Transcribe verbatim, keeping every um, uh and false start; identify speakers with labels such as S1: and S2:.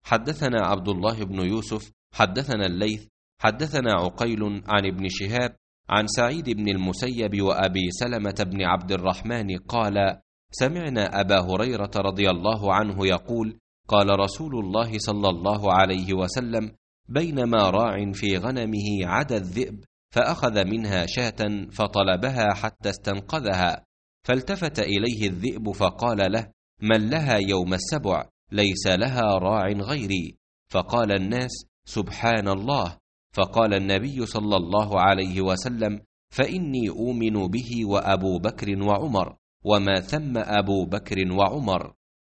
S1: حدثنا عبد الله بن يوسف حدثنا الليث حدثنا عقيل عن ابن شهاب عن سعيد بن المسيب وأبي سلمة بن عبد الرحمن قال: سمعنا أبا هريرة رضي الله عنه يقول: قال رسول الله صلى الله عليه وسلم: بينما راع في غنمه عدا الذئب فأخذ منها شاة فطلبها حتى استنقذها، فالتفت إليه الذئب فقال له: من لها يوم السبع؟ ليس لها راع غيري. فقال الناس: سبحان الله. فقال النبي صلى الله عليه وسلم: فإني أؤمن به وأبو بكر وعمر، وما ثم أبو بكر وعمر.